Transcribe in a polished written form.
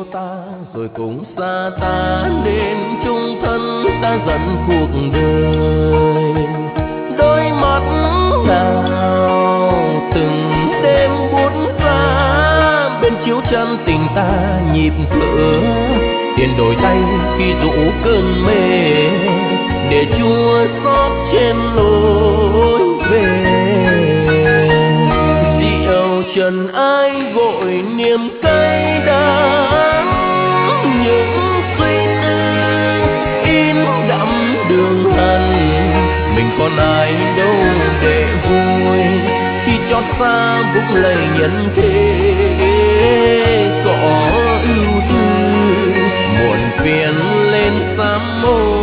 ta rồi cũng xa ta, nên chung thân ta dần cuộc đời. Đôi mắt nào từng đêm buốt giá, bên chiếu chân tình ta nhịp thở, tiền đổi tay khi rũ cơn mê, để Chúa xót trên lối về. Diệu trần ai gội niềm cay đắng, những suy tư in đậm đường hằn, mình còn ai đâu để vui khi chót xa vũng lầy nhân thế. Có ưu tư muộn phiền lên sám môi,